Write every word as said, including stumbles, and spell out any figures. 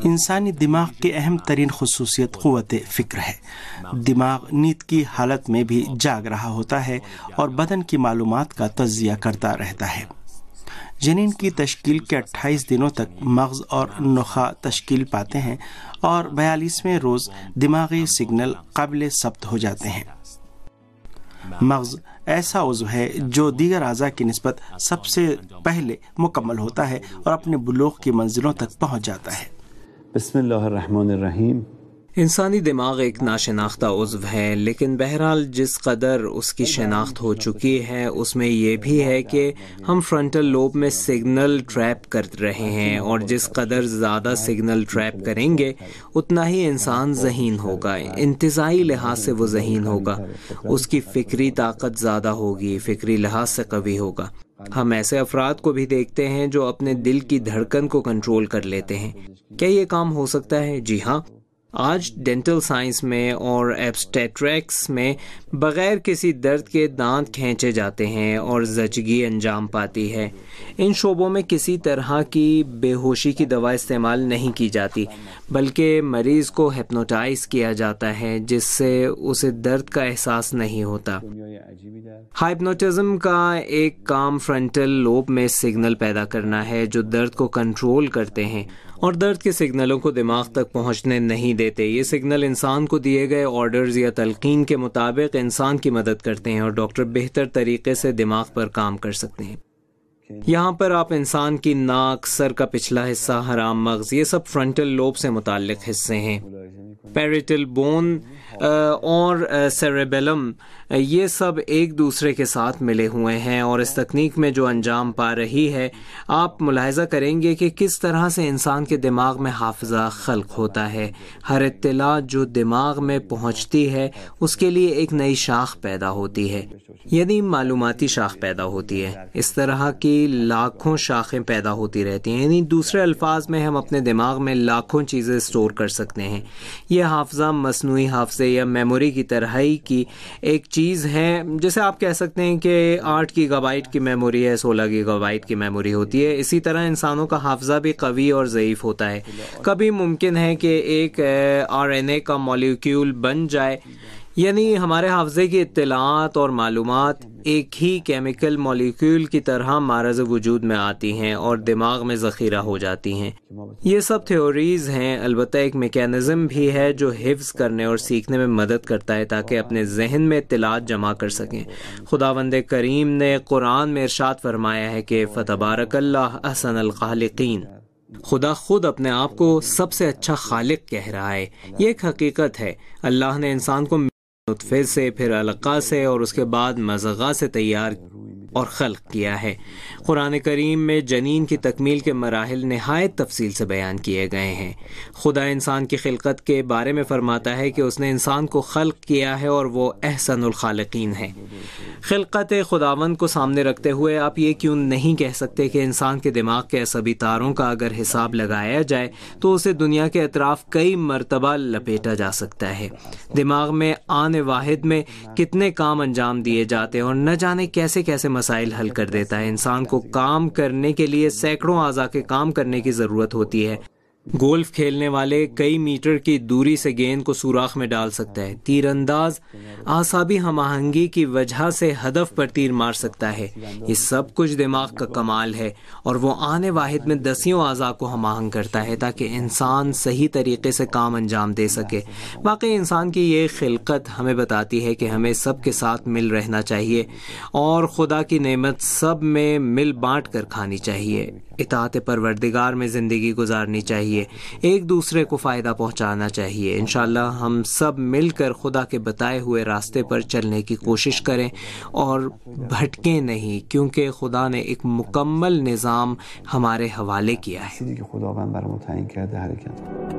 انسانی دماغ کی اہم ترین خصوصیت قوت فکر ہے۔ دماغ نیند کی حالت میں بھی جاگ رہا ہوتا ہے اور بدن کی معلومات کا تجزیہ کرتا رہتا ہے۔ جنین کی تشکیل کے اٹھائیس دنوں تک مغز اور نخاع تشکیل پاتے ہیں اور بیالیسویں روز دماغی سگنل قابل ضبط ہو جاتے ہیں۔ مغز ایسا عضو ہے جو دیگر اعضاء کی نسبت سب سے پہلے مکمل ہوتا ہے اور اپنے بلوغ کی منزلوں تک پہنچ جاتا ہے۔ بسم اللہ الرحمن الرحیم۔ انسانی دماغ ایک ناشناختہ عضو ہے، لیکن بہرحال جس قدر اس کی شناخت ہو چکی ہے اس میں یہ بھی ہے کہ ہم فرنٹل لوب میں سگنل ٹریپ کر رہے ہیں، اور جس قدر زیادہ سگنل ٹریپ کریں گے اتنا ہی انسان ذہین ہوگا، انتزاعی لحاظ سے وہ ذہین ہوگا، اس کی فکری طاقت زیادہ ہوگی، فکری لحاظ سے قوی ہوگا۔ ہم ایسے افراد کو بھی دیکھتے ہیں جو اپنے دل کی دھڑکن کو کنٹرول کر لیتے ہیں۔ کیا یہ کام ہو سکتا ہے؟ جی ہاں، آج ڈینٹل سائنس میں اور ایبسٹیٹرکس میں بغیر کسی درد کے دانت کھینچے جاتے ہیں اور زچگی انجام پاتی ہے۔ ان شعبوں میں کسی طرح کی بے ہوشی کی دوا استعمال نہیں کی جاتی، بلکہ مریض کو ہپنوٹائز کیا جاتا ہے جس سے اسے درد کا احساس نہیں ہوتا۔ ہائپنوٹزم کا ایک کام فرنٹل لوب میں سگنل پیدا کرنا ہے جو درد کو کنٹرول کرتے ہیں اور درد کے سگنلوں کو دماغ تک پہنچنے نہیں دیتے۔ یہ سگنل انسان کو دیے گئے آرڈرز یا تلقین کے مطابق انسان کی مدد کرتے ہیں اور ڈاکٹر بہتر طریقے سے دماغ پر کام کر سکتے ہیں۔ یہاں پر آپ انسان کی ناک، سر کا پچھلا حصہ، حرام مغز، یہ سب فرنٹل لوب سے متعلق حصے ہیں۔ پیریٹل بون اور سیریبیلم یہ سب ایک دوسرے کے ساتھ ملے ہوئے ہیں، اور اس تکنیک میں جو انجام پا رہی ہے آپ ملاحظہ کریں گے کہ کس طرح سے انسان کے دماغ میں حافظہ خلق ہوتا ہے۔ ہر اطلاع جو دماغ میں پہنچتی ہے اس کے لیے ایک نئی شاخ پیدا ہوتی ہے، یعنی معلوماتی شاخ پیدا ہوتی ہے۔ اس طرح کی لاکھوں شاخیں پیدا ہوتی رہتی ہیں، یعنی دوسرے الفاظ میں ہم اپنے دماغ میں لاکھوں چیزیں اسٹور کر سکتے ہیں۔ یہ حافظہ مصنوعی حافظے یا میموری کی طرح ہی کی ایک چیز ہے، جیسے آپ کہہ سکتے ہیں کہ آٹھ گیگا بائٹ کی میموری ہے، سولہ گیگا بائٹ کی میموری ہوتی ہے۔ اسی طرح انسانوں کا حافظہ بھی قوی اور ضعیف ہوتا ہے۔ کبھی ممکن ہے کہ ایک آر این اے کا مالیکیول بن جائے، یعنی ہمارے حافظے کی اطلاعات اور معلومات ایک ہی کیمیکل مالیکیول کی طرح معرض وجود میں آتی ہیں اور دماغ میں ذخیرہ ہو جاتی ہیں۔ یہ سب تھیوریز ہیں، البتہ ایک میکینزم بھی ہے جو حفظ کرنے اور سیکھنے میں مدد کرتا ہے تاکہ اپنے ذہن میں اطلاعات جمع کر سکیں۔ خداوند کریم نے قرآن میں ارشاد فرمایا ہے کہ فَتَبَارَكَ اللَّهُ أَحْسَنُ الْخَالِقِينَ، خدا خود اپنے آپ کو سب سے اچھا خالق کہہ رہا ہے۔ یہ ایک حقیقت ہے۔ اللہ نے انسان کو نطفے سے، پھر علقہ سے اور اس کے بعد مضغہ سے تیار اور خلق کیا ہے۔ قرآن کریم میں جنین کی تکمیل کے مراحل نہایت تفصیل سے بیان کیے گئے ہیں۔ خدا انسان کی خلقت کے بارے میں فرماتا ہے کہ اس نے انسان کو خلق کیا ہے اور وہ احسن الخالقین ہے۔ خلقت خداوند کو سامنے رکھتے ہوئے آپ یہ کیوں نہیں کہہ سکتے کہ انسان کے دماغ کے عصبی تاروں کا اگر حساب لگایا جائے تو اسے دنیا کے اطراف کئی مرتبہ لپیٹا جا سکتا ہے۔ دماغ میں آنے واحد میں کتنے کام انجام دیے جاتے ہیں اور نہ جانے کیسے کیسے مسائل حل کر دیتا ہے۔ انسان کو کام کرنے کے لیے سینکڑوں اعضاء کے کام کرنے کی ضرورت ہوتی ہے۔ گولف کھیلنے والے کئی میٹر کی دوری سے گیند کو سوراخ میں ڈال سکتا ہے۔ تیر انداز اعصابی ہم آہنگی کی وجہ سے ہدف پر تیر مار سکتا ہے۔ یہ سب کچھ دماغ کا کمال ہے اور وہ آنے واحد میں دسیوں اعضاء کو ہم آہنگ کرتا ہے تاکہ انسان صحیح طریقے سے کام انجام دے سکے۔ واقعی انسان کی یہ خلقت ہمیں بتاتی ہے کہ ہمیں سب کے ساتھ مل رہنا چاہیے اور خدا کی نعمت سب میں مل بانٹ کر کھانی چاہیے۔ اطاعت پروردگار میں زندگی گزارنی چاہیے، ایک دوسرے کو فائدہ پہنچانا چاہیے۔ انشاءاللہ ہم سب مل کر خدا کے بتائے ہوئے راستے پر چلنے کی کوشش کریں اور بھٹکیں نہیں، کیونکہ خدا نے ایک مکمل نظام ہمارے حوالے کیا ہے۔ خداوند برامون تعیین کرده حرکت